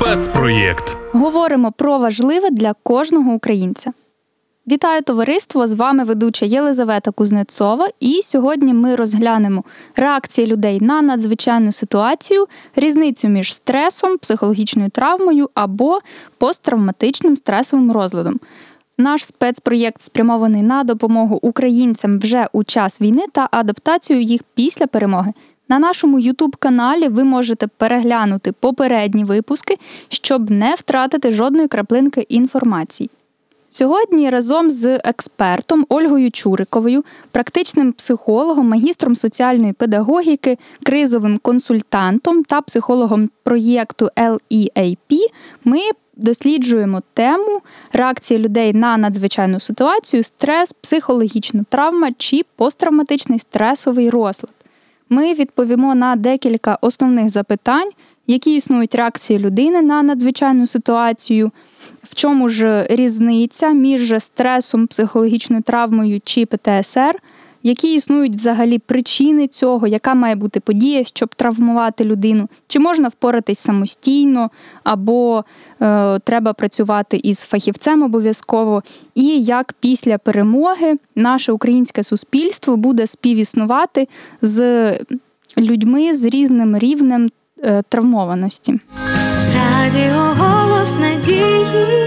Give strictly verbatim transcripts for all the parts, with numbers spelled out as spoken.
Спецпроєкт. Говоримо про важливе для кожного українця. Вітаю, товариство! З вами ведуча Єлизавета Кузнецова. І сьогодні ми розглянемо реакції людей на надзвичайну ситуацію, різницю між стресом, психологічною травмою або посттравматичним стресовим розладом. Наш спецпроєкт спрямований на допомогу українцям вже у час війни та адаптацію їх після перемоги. На нашому ютуб-каналі ви можете переглянути попередні випуски, щоб не втратити жодної краплинки інформації. Сьогодні разом з експертом Ольгою Чуриковою, практичним психологом, магістром соціальної педагогіки, кризовим консультантом та психологом проєкту ел і ей пі ми досліджуємо тему реакції людей на надзвичайну ситуацію, стрес, психологічна травма чи посттравматичний стресовий розлад. Ми відповімо на декілька основних запитань, які існують реакції людини на надзвичайну ситуацію, в чому ж різниця між стресом, психологічною травмою чи пе те ес ер, які існують взагалі причини цього, яка має бути подія, щоб травмувати людину, чи можна впоратись самостійно, або е, треба працювати із фахівцем обов'язково, і як після перемоги наше українське суспільство буде співіснувати з людьми з різним рівнем е, травмованості. Радіо «Голос надії».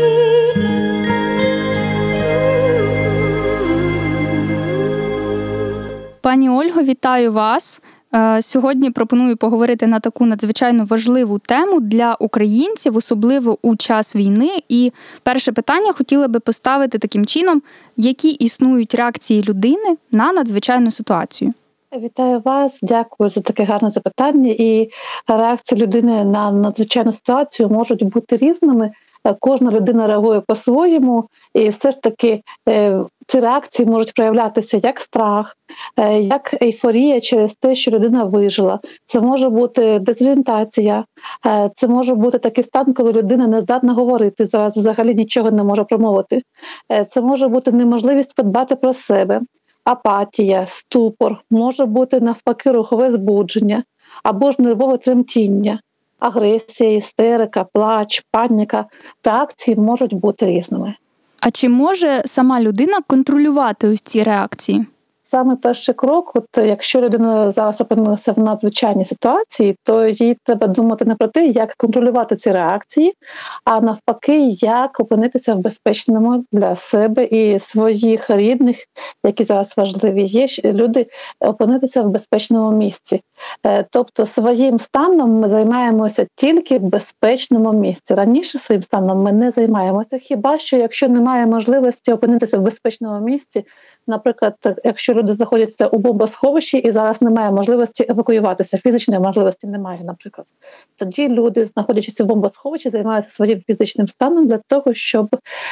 Пані Ольго, вітаю вас. Сьогодні пропоную поговорити на таку надзвичайно важливу тему для українців, особливо у час війни. І перше питання хотіла би поставити таким чином, які існують реакції людини на надзвичайну ситуацію. Вітаю вас, дякую за таке гарне запитання. І реакції людини на надзвичайну ситуацію можуть бути різними. Кожна людина реагує по-своєму, і все ж таки ці реакції можуть проявлятися як страх, як ейфорія через те, що людина вижила. Це може бути дезорієнтація, це може бути такий стан, коли людина не здатна говорити, зараз взагалі нічого не може промовити. Це може бути неможливість подбати про себе, апатія, ступор, може бути навпаки рухове збудження або ж нервове тремтіння. Агресія, істерика, плач, паніка. Реакції можуть бути різними. А чи може сама людина контролювати ось ці реакції? Саме перший крок, от якщо людина зараз опинилася в надзвичайній ситуації, то їй треба думати не про те, як контролювати ці реакції, а навпаки, як опинитися в безпечному для себе і своїх рідних, які зараз важливі є, люди опинитися в безпечному місці. Тобто своїм станом ми займаємося тільки в безпечному місці. Раніше своїм станом ми не займаємося, хіба що якщо немає можливості опинитися в безпечному місці, наприклад, якщо люди знаходяться у бомбосховищі і зараз немає можливості евакуюватися, фізичної можливості немає, наприклад. Тоді люди, знаходячись в бомбосховищі, займаються своїм фізичним станом для того, щоб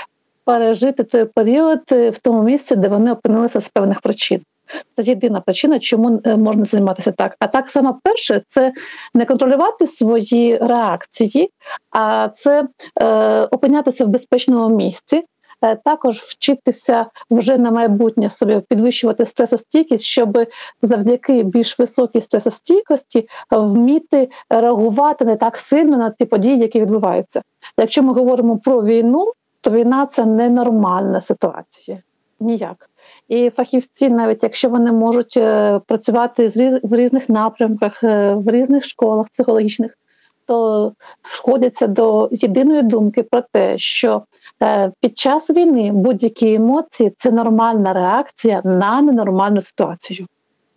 пережити той період в тому місці, де вони опинилися з певних причин. Це єдина причина, чому можна займатися так. А так само перше – це не контролювати свої реакції, а це е, опинятися в безпечному місці, також вчитися вже на майбутнє собі підвищувати стресостійкість, щоб завдяки більш високій стресостійкості вміти реагувати не так сильно на ті події, які відбуваються. Якщо ми говоримо про війну, то війна – це ненормальна ситуація. Ніяк. І фахівці, навіть якщо вони можуть працювати в різних напрямках, в різних школах психологічних, то сходяться до єдиної думки про те, що під час війни будь-які емоції – це нормальна реакція на ненормальну ситуацію.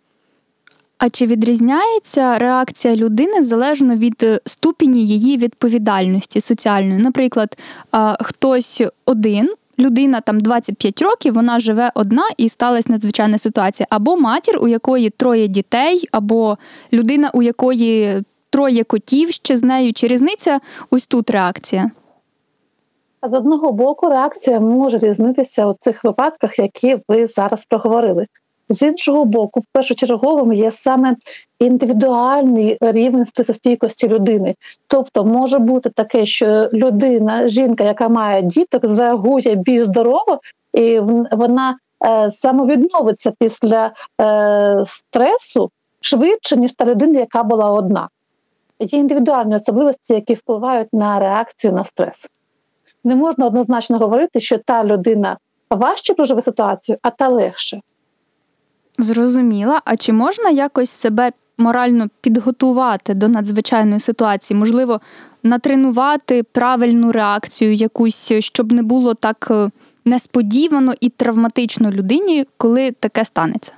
А чи відрізняється реакція людини залежно від ступені її відповідальності соціальної? Наприклад, хтось один, людина там двадцять п'ять років, вона живе одна і сталася надзвичайна ситуація. Або матір, у якої троє дітей, або людина, у якої троє котів ще з нею. Чи різниця ось тут реакція? З одного боку, реакція може різнитися у цих випадках, які ви зараз проговорили. З іншого боку, першочерговим є саме індивідуальний рівень стресостійкості людини. Тобто може бути таке, що людина, жінка, яка має діток, зреагує більш здорово, і вона е, самовідновиться після е, стресу швидше, ніж та людина, яка була одна. Є індивідуальні особливості, які впливають на реакцію на стрес. Не можна однозначно говорити, що та людина важче проживе ситуацію, а та легше. Зрозуміла. А чи можна якось себе морально підготувати до надзвичайної ситуації? Можливо, натренувати правильну реакцію якусь, щоб не було так несподівано і травматично людині, коли таке станеться?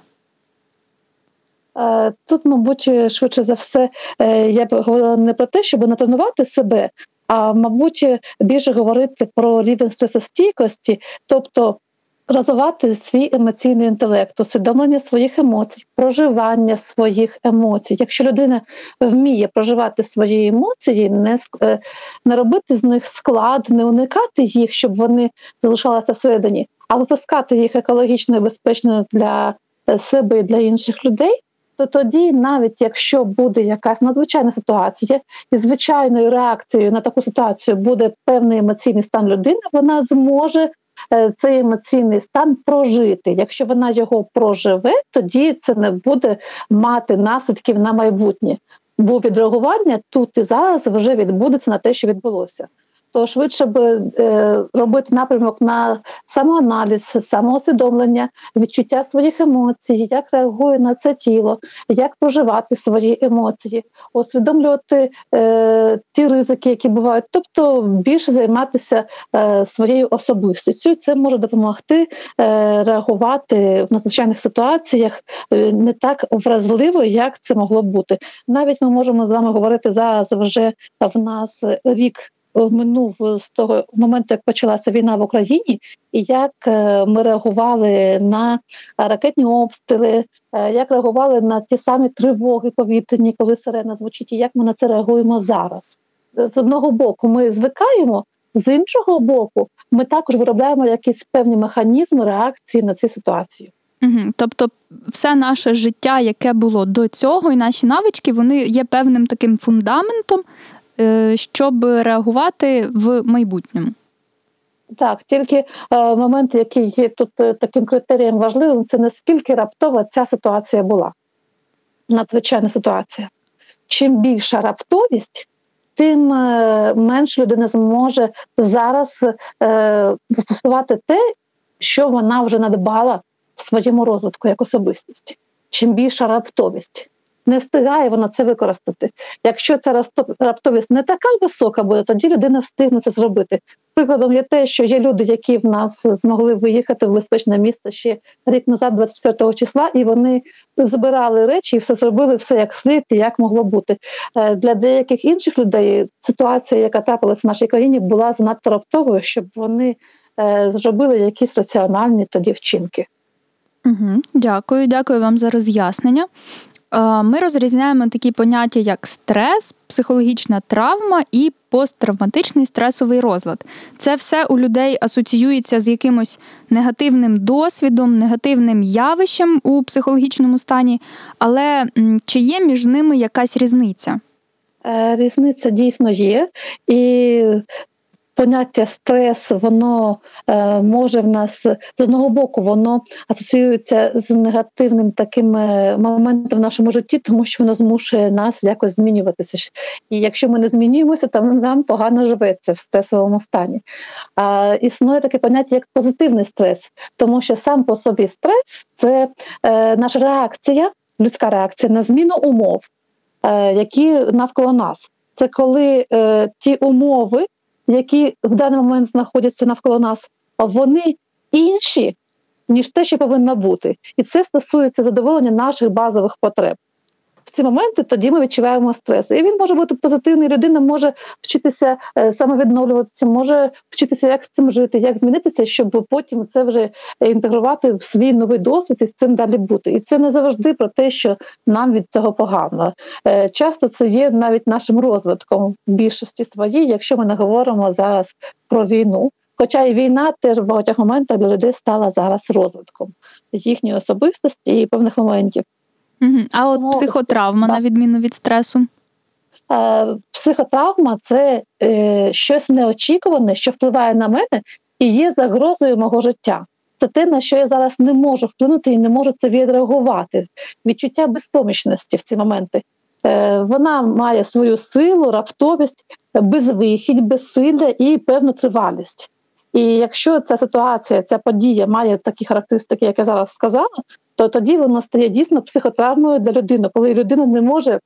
Тут, мабуть, швидше за все, я б говорила не про те, щоб натренувати себе, а, мабуть, більше говорити про рівень стресостійкості, тобто розвивати свій емоційний інтелект, усвідомлення своїх емоцій, проживання своїх емоцій. Якщо людина вміє проживати свої емоції, не, не робити з них склад, не уникати їх, щоб вони залишалися всередині, а випускати їх екологічно і безпечно для себе і для інших людей, то тоді, навіть якщо буде якась надзвичайна ситуація, і звичайною реакцією на таку ситуацію буде певний емоційний стан людини, вона зможе цей емоційний стан прожити. Якщо вона його проживе, тоді це не буде мати наслідків на майбутнє. Бо відреагування тут і зараз вже відбудеться на те, що відбулося. То швидше би е, робити напрямок на самоаналіз, самоусвідомлення, відчуття своїх емоцій, як реагує на це тіло, як проживати свої емоції, усвідомлювати е, ті ризики, які бувають, тобто більше займатися е, своєю особистістю. Це може допомогти е, реагувати в надзвичайних ситуаціях е, не так вразливо, як це могло бути. Навіть ми можемо з вами говорити зараз вже в нас рік минув з того моменту, як почалася війна в Україні, і як ми реагували на ракетні обстріли, як реагували на ті самі тривоги повітряні, коли сирена звучить, і як ми на це реагуємо зараз. З одного боку ми звикаємо, з іншого боку ми також виробляємо якісь певні механізми реакції на ці ситуації. Угу. Тобто все наше життя, яке було до цього, і наші навички, вони є певним таким фундаментом, щоб реагувати в майбутньому. Так, тільки е, момент, який є тут таким критерієм важливим, це наскільки раптова ця ситуація була. Надзвичайна ситуація. Чим більша раптовість, тим е, менше людина зможе зараз е, застосувати те, що вона вже надбала в своєму розвитку як особистість. Чим більша раптовість. Не встигає вона це використати. Якщо ця раптовість не така висока буде, тоді людина встигне це зробити. Прикладом є те, що є люди, які в нас змогли виїхати в безпечне місце ще рік назад, двадцять четвертого числа, і вони збирали речі і все зробили, все як слід і як могло бути. Для деяких інших людей ситуація, яка трапилася в нашій країні, була занадто раптовою, щоб вони зробили якісь раціональні тоді вчинки. Угу. Дякую, дякую вам за роз'яснення. Ми розрізняємо такі поняття, як стрес, психологічна травма і посттравматичний стресовий розлад. Це все у людей асоціюється з якимось негативним досвідом, негативним явищем у психологічному стані, але чи є між ними якась різниця? Різниця дійсно є, і поняття стрес, воно е, може в нас, з одного боку, воно асоціюється з негативним таким моментом в нашому житті, тому що воно змушує нас якось змінюватися. І якщо ми не змінюємося, то нам погано живеться в стресовому стані. А існує таке поняття, як позитивний стрес, тому що сам по собі стрес – це е, наша реакція, людська реакція на зміну умов, е, які навколо нас. Це коли е, ті умови, які в даний момент знаходяться навколо нас, вони інші, ніж те, що повинно бути. І це стосується задоволення наших базових потреб. В ці моменти тоді ми відчуваємо стрес. І він може бути позитивний, людина може вчитися самовідновлюватися, може вчитися, як з цим жити, як змінитися, щоб потім це вже інтегрувати в свій новий досвід і з цим далі бути. І це не завжди про те, що нам від цього погано. Часто це є навіть нашим розвитком в більшості своїй, якщо ми не говоримо зараз про війну. Хоча і війна теж в багатьох моментах для людей стала зараз розвитком їхньої особистості і певних моментів. Угу. А от Тому, психотравма, так. на відміну від стресу? Е, психотравма – це е, щось неочікуване, що впливає на мене і є загрозою мого життя. Це те, на що я зараз не можу вплинути і не можу це відреагувати. Відчуття безпомічності в ці моменти. вона має свою силу, раптовість, безвихідь, безсилля і певну тривалість. І якщо ця ситуація, ця подія має такі характеристики, як я зараз сказала, то тоді воно стає дійсно психотравмою для людини, коли людина не може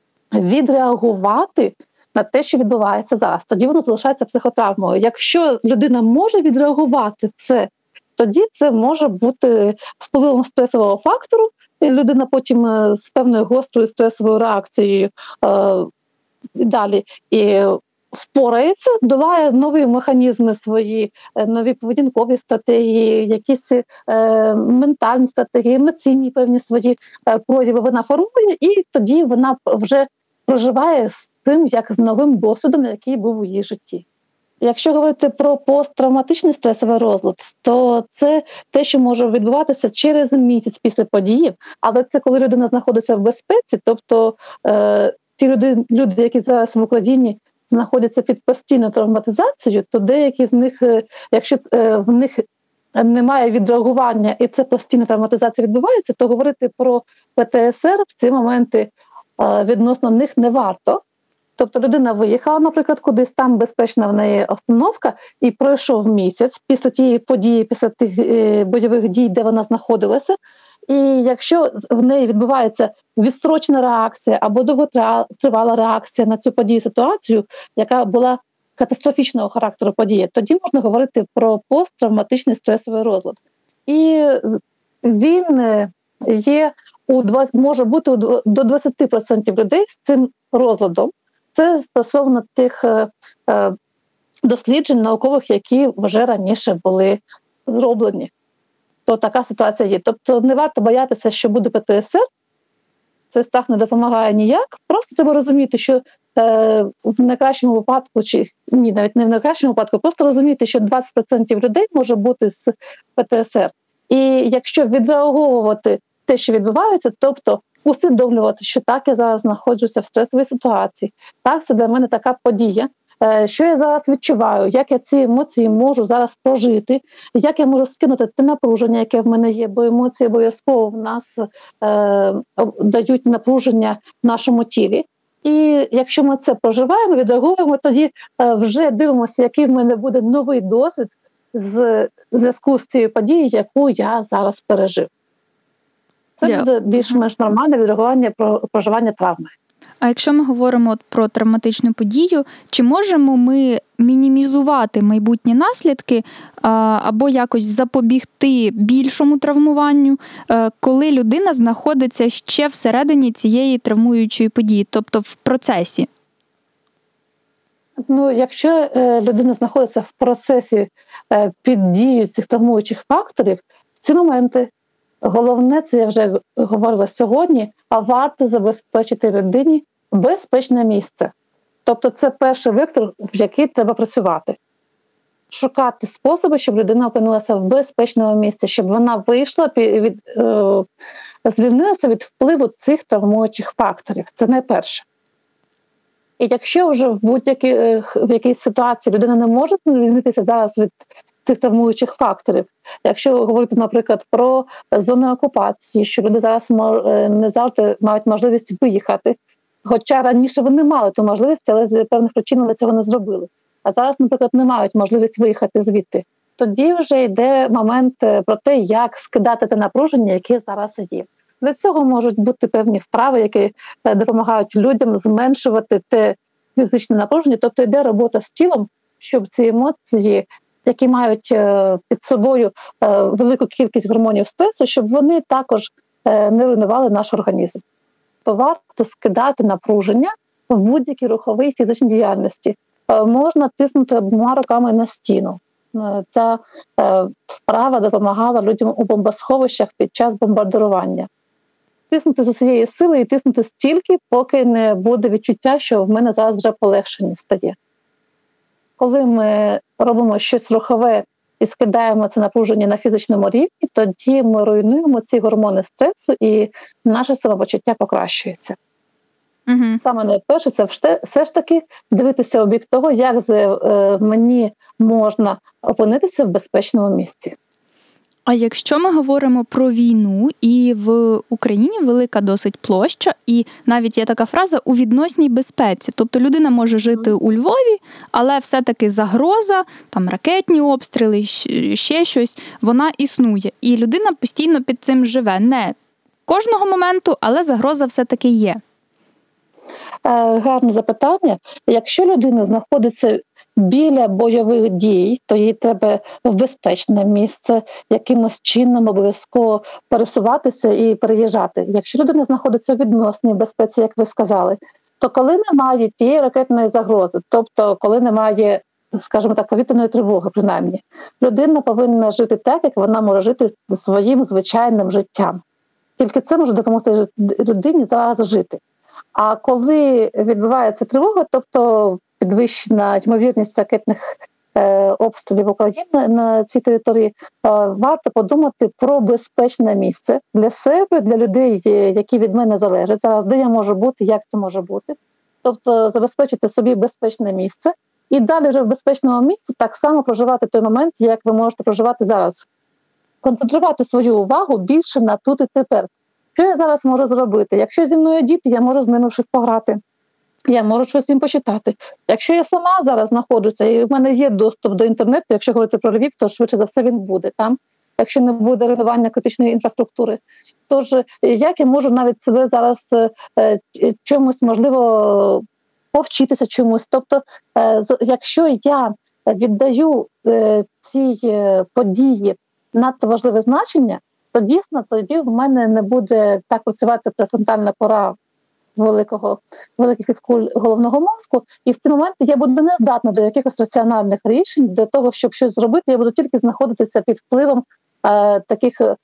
відреагувати на те, що відбувається зараз. Тоді воно залишається психотравмою. Якщо людина може відреагувати це, тоді це може бути впливом стресового фактору, і людина потім з певною гострою стресовою реакцією е, далі і впорається, долає нові механізми свої, нові поведінкові стратегії, якісь е, ментальні стратегії, емоційні певні свої е, прояви вона формує, і тоді вона вже проживає з тим, як з новим досвідом, який був у її житті. Якщо говорити про посттравматичний стресовий розлад, то це те, що може відбуватися через місяць після події, але це коли людина знаходиться в безпеці, тобто е, ті люди, люди, які зараз в Україні знаходяться під постійною травматизацією, то деякі з них, якщо е, в них немає відреагування і це постійна травматизація відбувається, то говорити про Пе Те Ес Ер в ці моменти е, відносно них не варто. Тобто людина виїхала, наприклад, кудись, там безпечна в неї обстановка, і пройшов місяць після тієї події, після тих е, бойових дій, де вона знаходилася. І якщо в неї відбувається відстрочна реакція або довготривала реакція на цю подію, ситуацію, яка була катастрофічного характеру події, тоді можна говорити про посттравматичний стресовий розлад. І він є у може бути до двадцять відсотків людей з цим розладом. Це стосовно тих е, досліджень наукових, які вже раніше були зроблені. То така ситуація є. Тобто не варто боятися, що буде Пе Те Ес Ер. Цей страх не допомагає ніяк. Просто треба розуміти, що е, в найкращому випадку, чи ні, навіть не в найкращому випадку, просто розуміти, що двадцять відсотків людей може бути з Пе Те Ес Ер. І якщо відреаговувати те, що відбувається, тобто усвідомлювати, що так, я зараз знаходжуся в стресовій ситуації, так, це для мене така подія, що я зараз відчуваю, як я ці емоції можу зараз прожити, як я можу скинути те напруження, яке в мене є, бо емоції обов'язково в нас е, дають напруження в нашому тілі. І якщо ми це проживаємо, відреагуємо, тоді е, вже дивимося, який в мене буде новий досвід з зв'язку з цією подією, яку я зараз пережив. Це yeah. буде більш-менш нормальне відреагування про проживання травми. А якщо ми говоримо от про травматичну подію, чи можемо ми мінімізувати майбутні наслідки а, або якось запобігти більшому травмуванню, а, коли людина знаходиться ще всередині цієї травмуючої події, тобто в процесі? Ну, якщо е, людина знаходиться в процесі е, під дією цих травмуючих факторів, в ці моменти головне, це я вже говорила сьогодні, а варто забезпечити людині безпечне місце. Тобто це перший вектор, в який треба працювати. Шукати способи, щоб людина опинилася в безпечному місці, щоб вона вийшла, від, е, звільнилася від впливу цих травмуючих факторів. Це найперше. І якщо вже в будь-якій в якійсь ситуації людина не може звільнитися зараз від цих травмуючих факторів. Якщо говорити, наприклад, про зони окупації, що люди зараз не завжди мають можливість виїхати, хоча раніше вони мали ту можливість, але з певних причин вони цього не зробили. А зараз, наприклад, не мають можливість виїхати звідти. Тоді вже йде момент про те, як скидати те напруження, яке зараз є. Для цього можуть бути певні вправи, які допомагають людям зменшувати те фізичне напруження, тобто йде робота з тілом, щоб ці емоції, які мають під собою велику кількість гормонів стресу, щоб вони також не руйнували наш організм. То варто скидати напруження в будь-якій руховій фізичній діяльності. Можна тиснути обома руками на стіну. Ця вправа допомагала людям у бомбосховищах під час бомбардування. Тиснути з усієї сили і тиснути стільки, поки не буде відчуття, що в мене зараз вже полегшення стає. Коли ми робимо щось рухове і скидаємо це напруження на фізичному рівні, тоді ми руйнуємо ці гормони стресу і наше самопочуття покращується. Угу. Саме найперше, це все ж таки дивитися у бік того, як мені можна опинитися в безпечному місці. А якщо ми говоримо про війну, і в Україні велика досить площа, і навіть є така фраза «у відносній безпеці». Тобто людина може жити у Львові, але все-таки загроза, там ракетні обстріли, ще щось, вона існує. І людина постійно під цим живе. Не кожного моменту, але загроза все-таки є. Гарне запитання. Якщо людина знаходиться біля бойових дій, то їй треба в безпечне місце якимось чином обов'язково пересуватися і переїжджати. Якщо людина знаходиться у відносній безпеці, як ви сказали, то коли немає тієї ракетної загрози, тобто коли немає, скажімо так, повітряної тривоги, принаймні, людина повинна жити так, як вона може жити своїм звичайним життям. Тільки це може допомогти людині зараз жити. А коли відбувається тривога, тобто підвищена ймовірність ракетних е, обстрілів України на цій території, е, варто подумати про безпечне місце для себе, для людей, які від мене залежать зараз, де я можу бути, як це може бути. Тобто забезпечити собі безпечне місце і далі вже в безпечному місці так само проживати той момент, як ви можете проживати зараз. Концентрувати свою увагу більше на тут і тепер. Що я зараз можу зробити? Якщо зі мною діти, я можу з ними щось пограти. Я можу щось їм почитати. Якщо я сама зараз знаходжуся, і в мене є доступ до інтернету, якщо говорити про Львів, то швидше за все він буде там, якщо не буде руйнування критичної інфраструктури. Тож, як я можу навіть себе зараз е, чомусь, можливо, повчитися чомусь. Тобто, е, якщо я віддаю е, цій е, події надто важливе значення, то дійсно тоді в мене не буде так працювати префронтальна кора великого, великих відкуль головного мозку, і в ці моменти я буду не здатна до якихось раціональних рішень, до того, щоб щось зробити, я буду тільки знаходитися під впливом е, таких е,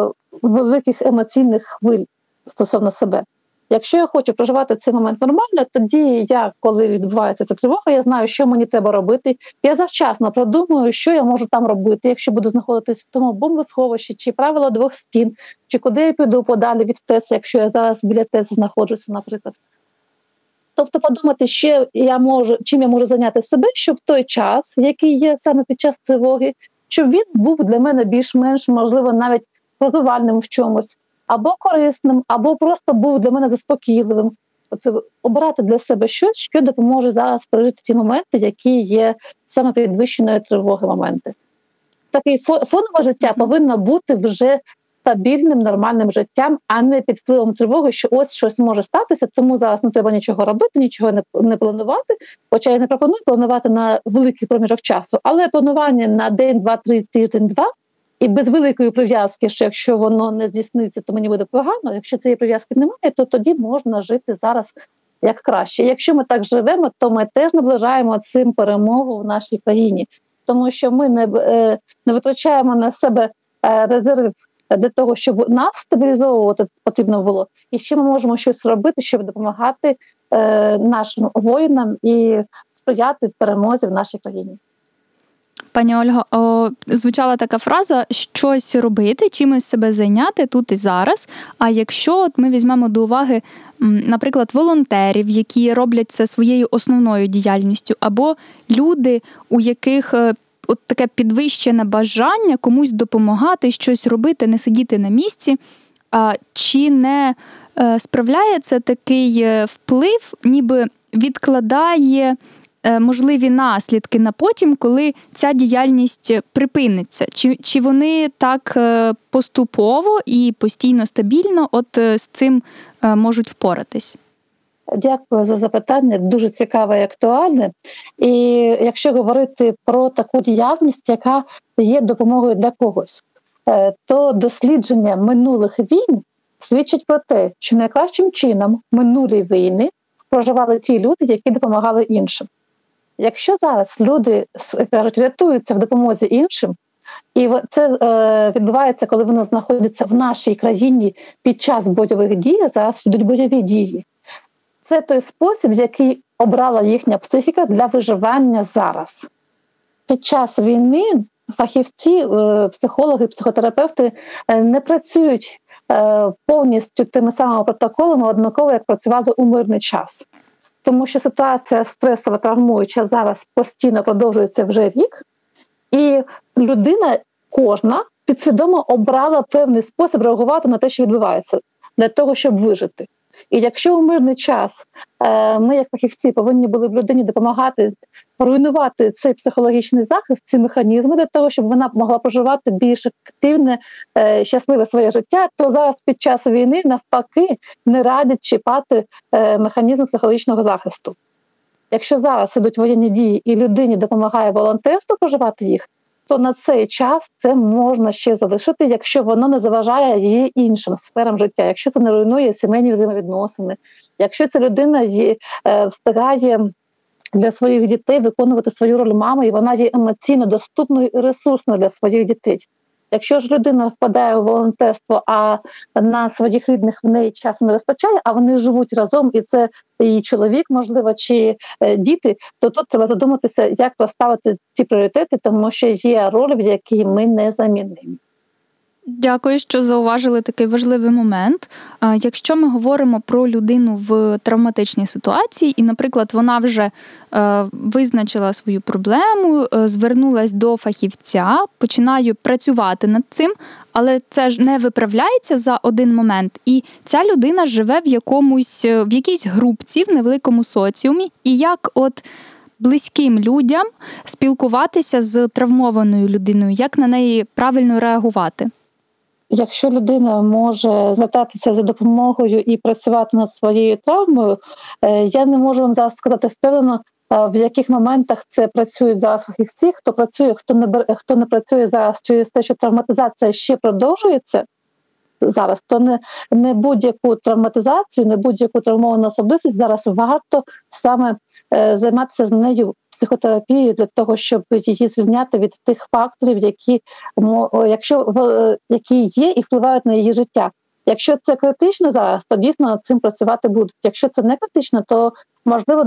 великих емоційних хвиль стосовно себе. Якщо я хочу проживати цей момент нормально, тоді я, коли відбувається ця тривога, я знаю, що мені треба робити. Я завчасно продумую, що я можу там робити, якщо буду знаходитись в тому бомбосховищі, чи правило двох стін, чи куди я піду подалі від ТЕС, якщо я зараз біля ТЕС знаходжуся, наприклад. Тобто подумати, що я можу, чим я можу зайняти себе, щоб той час, який є саме під час тривоги, щоб він був для мене більш-менш, можливо, навіть розвивальним в чомусь, або корисним, або просто був для мене заспокійливим. Оце обирати для себе щось, що допоможе зараз пережити ті моменти, які є саме підвищеної тривоги моменти. Таке фонове життя повинно бути вже стабільним, нормальним життям, а не під впливом тривоги, що ось щось може статися, тому зараз не треба нічого робити, нічого не, не планувати. Хоча я не пропоную планувати на великий проміжок часу, але планування на день, два, три, тиждень, два, і без великої прив'язки, що якщо воно не здійсниться, то мені буде погано. Якщо цієї прив'язки немає, то тоді можна жити зараз як краще. Якщо ми так живемо, то ми теж наближаємо цим перемогу в нашій країні. Тому що ми не, не витрачаємо на себе резерв для того, щоб нас стабілізовувати потрібно було. І ще ми можемо щось робити, щоб допомагати нашим воїнам і сприяти перемозі в нашій країні. Пані Ольго, о, звучала така фраза «щось робити, чимось себе зайняти тут і зараз». А якщо от ми візьмемо до уваги, наприклад, волонтерів, які роблять це своєю основною діяльністю, або люди, у яких от таке підвищене бажання комусь допомагати, щось робити, не сидіти на місці, а чи не справляє це такий вплив, ніби відкладає можливі наслідки на потім, коли ця діяльність припиниться? Чи, чи вони так поступово і постійно стабільно от з цим можуть впоратись? Дякую за запитання, дуже цікаве і актуальне. І якщо говорити про таку діяльність, яка є допомогою для когось, то дослідження минулих війн свідчить про те, що найкращим чином минулі війни проживали ті люди, які допомагали іншим. Якщо зараз люди, кажуть, рятуються в допомозі іншим, і це е, відбувається, коли вони знаходяться в нашій країні під час бойових дій, зараз йдуть бойові дії, це той спосіб, який обрала їхня психіка для виживання зараз. Під час війни фахівці, е, психологи, психотерапевти е, не працюють е, повністю тими самими протоколами однаково, як працювали у мирний час. Тому що ситуація стресова, травмуюча зараз постійно продовжується вже рік, і людина кожна підсвідомо обрала певний спосіб реагувати на те, що відбувається, для того, щоб вижити. І якщо у мирний час ми, як фахівці, повинні були б людині допомагати руйнувати цей психологічний захист, ці механізми для того, щоб вона могла проживати більш активне, щасливе своє життя, то зараз під час війни навпаки не радять чіпати механізм психологічного захисту. Якщо зараз ідуть воєнні дії і людині допомагає волонтерство проживати їх, то на цей час це можна ще залишити, якщо воно не заважає її іншим сферам життя, якщо це не руйнує сімейні взаємовідносини, якщо ця людина є, е, встигає для своїх дітей виконувати свою роль мами, і вона є емоційно доступною і ресурсною для своїх дітей. Якщо ж людина впадає у волонтерство, а на своїх рідних в неї часу не вистачає, а вони живуть разом, і це її чоловік, можливо, чи е, діти, то тут треба задуматися, як розставити ці пріоритети, тому що є роль, в якій ми не замінимо. Дякую, що зауважили такий важливий момент. Якщо ми говоримо про людину в травматичній ситуації, і, наприклад, вона вже визначила свою проблему, звернулась до фахівця, починає працювати над цим, але це ж не виправляється за один момент. І ця людина живе в якомусь, в якійсь групці, в невеликому соціумі, і як от близьким людям спілкуватися з травмованою людиною, як на неї правильно реагувати? Якщо людина може звертатися за допомогою і працювати над своєю травмою, я не можу вам зараз сказати впевнено, в яких моментах це працюють зараз фахівці, хто працює, хто не бере, хто не працює зараз через те, що травматизація ще продовжується зараз, то не, не будь-яку травматизацію, не будь-яку травмовану особистість зараз варто саме е, займатися з нею психотерапією для того, щоб її звільняти від тих факторів, які, якщо, які є і впливають на її життя. Якщо це критично зараз, то дійсно над цим працювати будуть. Якщо це не критично, то можливо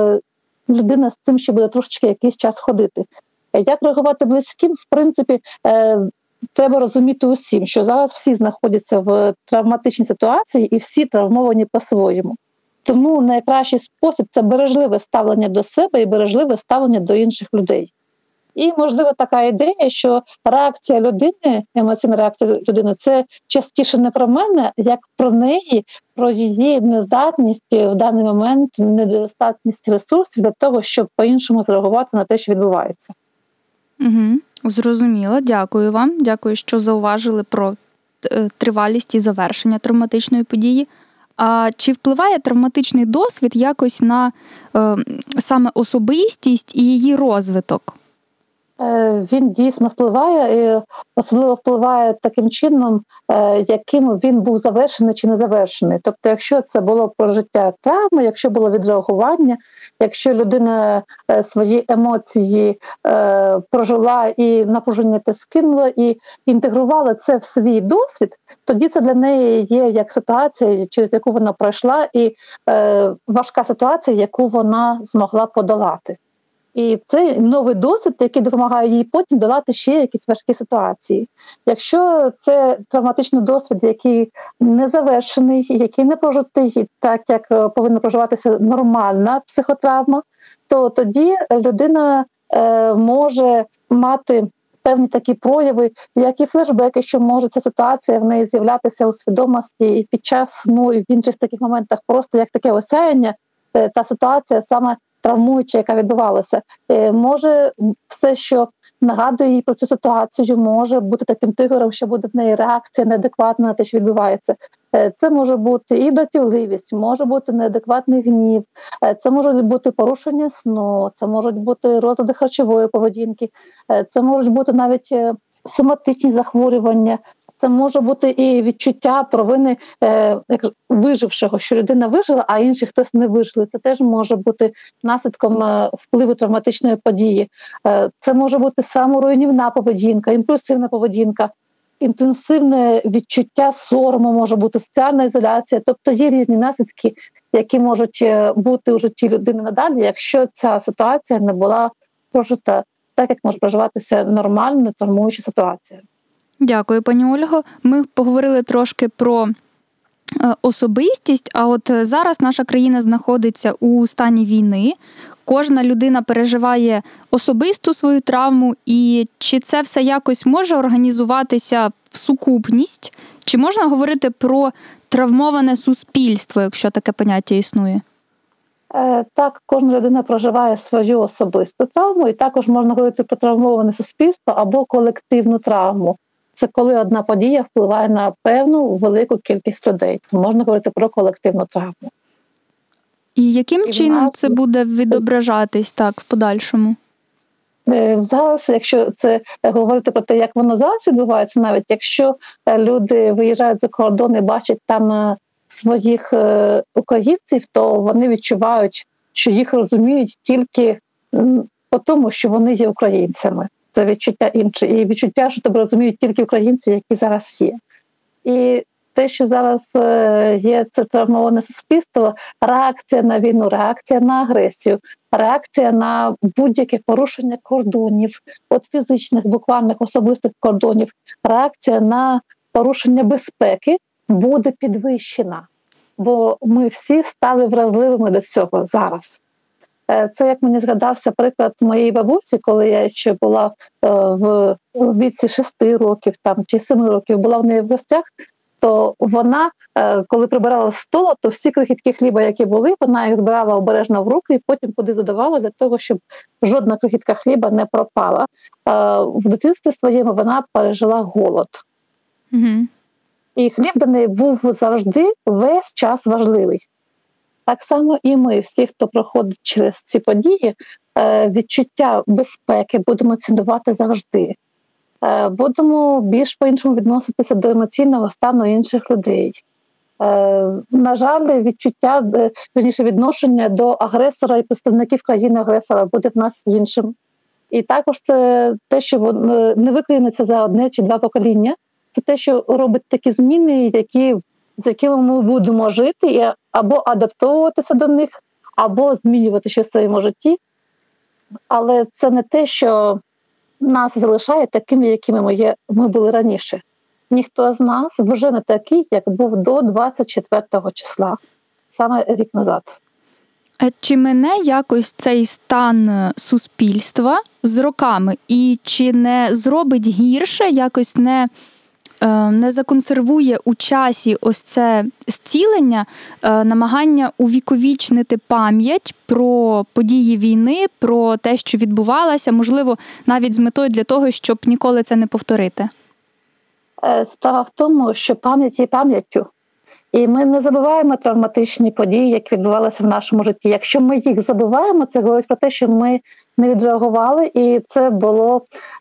людина з цим ще буде трошечки якийсь час ходити. Як реагувати близьким? В принципі, треба розуміти усім, що зараз всі знаходяться в травматичній ситуації і всі травмовані по-своєму. Тому найкращий спосіб – це бережливе ставлення до себе і бережливе ставлення до інших людей. І, можливо, така ідея, що реакція людини, емоційна реакція людини – це частіше не про мене, як про неї, про її нездатність в даний момент, недостатність ресурсів для того, щоб по-іншому зреагувати на те, що відбувається. Угу. Зрозуміло. Дякую вам. Дякую, що зауважили про тривалість і завершення травматичної події. А чи впливає травматичний досвід якось на е, саме особистість і її розвиток? Він дійсно впливає, і особливо впливає таким чином, яким він був завершений чи не завершений. Тобто, якщо це було прожиття травми, якщо було відреагування, якщо людина свої емоції прожила і напруження те скинула, і інтегрувала це в свій досвід, тоді це для неї є як ситуація, через яку вона пройшла, і важка ситуація, яку вона змогла подолати. І це новий досвід, який допомагає їй потім долати ще якісь важкі ситуації. Якщо це травматичний досвід, який не завершений, який не прожитий так, як повинна проживатися нормальна психотравма, то тоді людина е, може мати певні такі прояви, як і флешбеки, що може ця ситуація в неї з'являтися у свідомості і під час сну, і в інших таких моментах просто як таке осяяння, е, та ситуація саме травмуюча, яка відбувалася. Може все, що нагадує їй про цю ситуацію, може бути таким тригером, що буде в неї реакція неадекватна на те, що відбувається. Це може бути і дратівливість, може бути неадекватний гнів, це можуть бути порушення сну, це можуть бути розлади харчової поведінки, це можуть бути навіть соматичні захворювання. Це може бути і відчуття провини е, як вижившого, що людина вижила, а інший хтось не вижили. Це теж може бути наслідком е, впливу травматичної події. Е, це може бути саморуйнівна поведінка, імпульсивна поведінка, інтенсивне відчуття сорому, може бути соціальна ізоляція. Тобто є різні наслідки, які можуть бути у житті людини надалі, якщо ця ситуація не була прожита так, як може проживатися нормальна травмуюча ситуація. Дякую, пані Ольго. Ми поговорили трошки про особистість, а от зараз наша країна знаходиться у стані війни, кожна людина переживає особисту свою травму, і чи це все якось може організуватися в сукупність? Чи можна говорити про травмоване суспільство, якщо таке поняття існує? Так, кожна людина проживає свою особисту травму, і також можна говорити про травмоване суспільство або колективну травму. Це коли одна подія впливає на певну велику кількість людей. То можна говорити про колективну травму. І яким і чином нас... це буде відображатись так в подальшому? Зараз, якщо це говорити про те, як воно зараз відбувається, навіть якщо люди виїжджають за кордон і бачать там своїх українців, то вони відчувають, що їх розуміють тільки по тому, що вони є українцями. Це відчуття інше. І відчуття, що тебе розуміють тільки українці, які зараз є. І те, що зараз є це травмоване суспільство, реакція на війну, реакція на агресію, реакція на будь-яке порушення кордонів, от фізичних, буквальних, особистих кордонів, реакція на порушення безпеки буде підвищена. Бо ми всі стали вразливими до цього зараз. Це, як мені згадався приклад моєї бабусі, коли я ще була в віці шести років там, чи семи років, була в неї в гостях, то вона, коли прибирала з столу, то всі крихітки хліба, які були, вона їх збирала обережно в руки і потім куди задавала для того, щоб жодна крихітка хліба не пропала. В дитинстві своєму вона пережила голод. Угу. І хліб для неї був завжди весь час важливий. Так само і ми, всі, хто проходить через ці події, відчуття безпеки будемо цінувати завжди. Будемо більш по-іншому відноситися до емоційного стану інших людей. На жаль, відчуття, вірніше, відношення до агресора і представників країни-агресора буде в нас іншим. І також це те, що не виклинеться за одне чи два покоління. Це те, що робить такі зміни, які, з якими ми будемо жити, і або адаптовуватися до них, або змінювати щось в своєму житті. Але це не те, що нас залишає такими, якими ми, є, ми були раніше. Ніхто з нас вже не такий, як був до двадцять четвертого числа, саме рік назад. Чи мине якось цей стан суспільства з роками? І чи не зробить гірше, якось не, не законсервує у часі ось це зцілення, намагання увіковічнити пам'ять про події війни, про те, що відбувалося, можливо, навіть з метою для того, щоб ніколи це не повторити? Справа в тому, що пам'ять є пам'яттю. І ми не забуваємо травматичні події, які відбувалися в нашому житті. Якщо ми їх забуваємо, це говорить про те, що ми не відреагували, і це було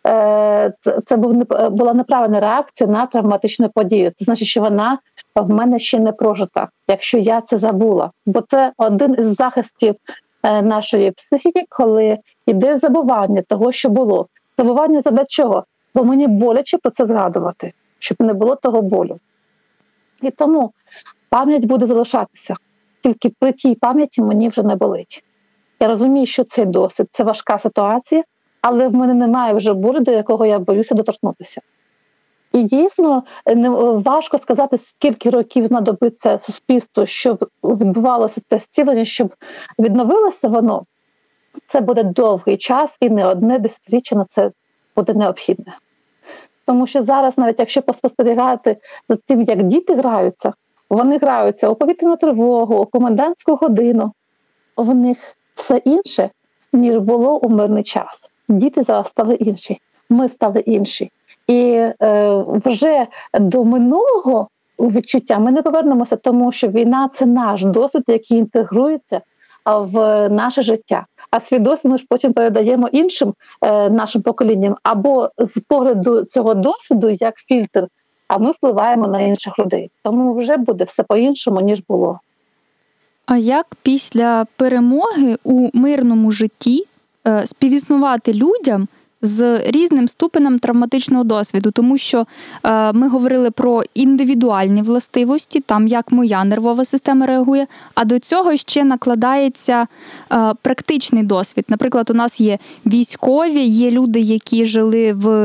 це була неправильна реакція на травматичну подію. Це значить, що вона в мене ще не прожита, якщо я це забула. Бо це один із захистів нашої психіки, коли йде забування того, що було. Забування заради чого? Бо мені боляче про це згадувати, щоб не було того болю. І тому пам'ять буде залишатися. Тільки при тій пам'яті мені вже не болить. Я розумію, що це досвід, це важка ситуація, але в мене немає вже болю, до якого я боюся доторкнутися. І дійсно, важко сказати, скільки років знадобиться суспільству, щоб відбувалося те зцілення, щоб відновилося воно. Це буде довгий час і не одне десятиріччя на це буде необхідне. Тому що зараз, навіть якщо поспостерігати за тим, як діти граються, вони граються у повітряну тривогу, у комендантську годину. В них все інше, ніж було у мирний час. Діти зараз стали інші, ми стали інші. І е, вже до минулого відчуття ми не повернемося, тому що війна – це наш досвід, який інтегрується в наше життя. А свій досвід ми ж потім передаємо іншим е, нашим поколінням, або з погляду цього досвіду, як фільтр, а ми впливаємо на інших людей. Тому вже буде все по-іншому, ніж було. А як після перемоги у мирному житті е, співіснувати людям з різним ступенем травматичного досвіду? Тому що е, ми говорили про індивідуальні властивості, там як моя нервова система реагує, а до цього ще накладається е, практичний досвід. Наприклад, у нас є військові, є люди, які жили в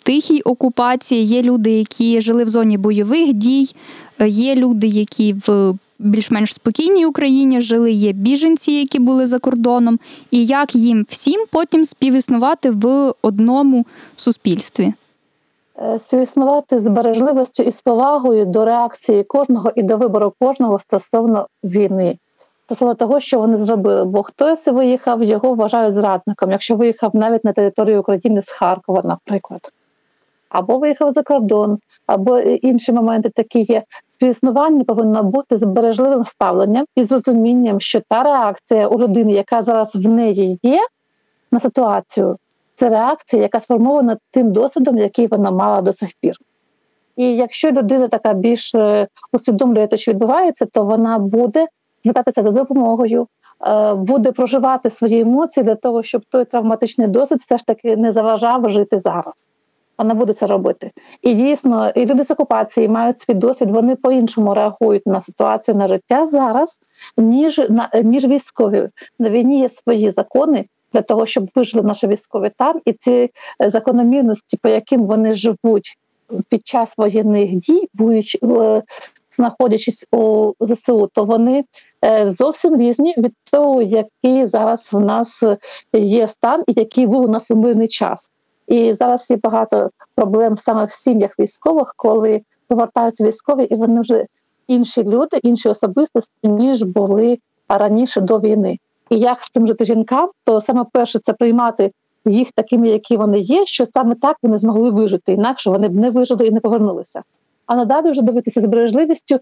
тихій окупації, є люди, які жили в зоні бойових дій, є люди, які в більш-менш спокійній Україні жили, є біженці, які були за кордоном, і як їм всім потім співіснувати в одному суспільстві? Співіснувати з бережливістю і з повагою до реакції кожного і до вибору кожного стосовно війни. Стосовно того, що вони зробили. Бо хтось виїхав, його вважають зрадником, якщо виїхав навіть на територію України з Харкова, наприклад. Або виїхав за кордон, або інші моменти такі є. Співіснування повинно бути з бережливим ставленням і з розумінням, що та реакція у людини, яка зараз в неї є на ситуацію, це реакція, яка сформована тим досвідом, який вона мала до сих пір. І якщо людина така більш усвідомлює те, що відбувається, то вона буде звертатися за допомогою, буде проживати свої емоції для того, щоб той травматичний досвід все ж таки не заважав жити зараз. Вона буде це робити. І дійсно, і люди з окупації мають свій досвід, вони по-іншому реагують на ситуацію, на життя зараз, ніж, на, ніж військові. На війні є свої закони для того, щоб вижили наші військові там, і ці закономірності, по яким вони живуть під час воєнних дій, будучи, знаходячись у ЗСУ, то вони зовсім різні від того, який зараз в нас є стан і який був у нас у мирний час. І зараз є багато проблем саме в сім'ях військових, коли повертаються військові, і вони вже інші люди, інші особистості, ніж були раніше до війни. І як з цим жити жінкам, то саме перше – це приймати їх такими, які вони є, що саме так вони змогли вижити, інакше вони б не вижили і не повернулися. А надалі вже дивитися з бережливістю,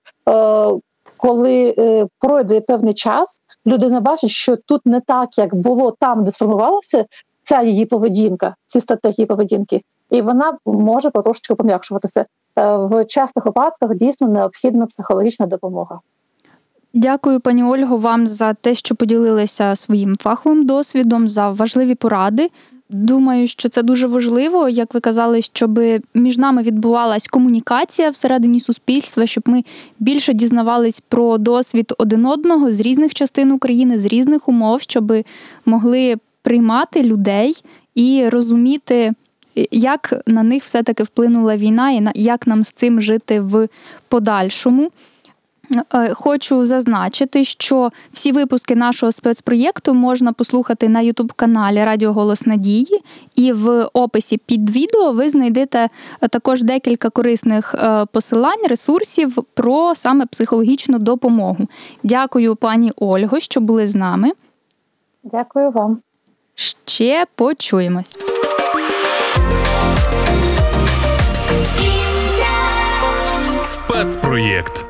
коли пройде певний час, людина бачить, що тут не так, як було там, де сформувалася ця її поведінка, ці стратегії поведінки, і вона може потрошечку пом'якшуватися. В частих випадках дійсно необхідна психологічна допомога. Дякую, пані Ольго, вам за те, що поділилися своїм фаховим досвідом, за важливі поради. Думаю, що це дуже важливо, як ви казали, щоб між нами відбувалась комунікація всередині суспільства, щоб ми більше дізнавались про досвід один одного з різних частин України, з різних умов, щоб могли приймати людей і розуміти, як на них все-таки вплинула війна і як нам з цим жити в подальшому. Хочу зазначити, що всі випуски нашого спецпроєкту можна послухати на ютуб-каналі «Радіо Голос Надії», і в описі під відео ви знайдете також декілька корисних посилань, ресурсів про саме психологічну допомогу. Дякую, пані Ольго, що були з нами. Дякую вам. Ще почуємось. Спецпроєкт.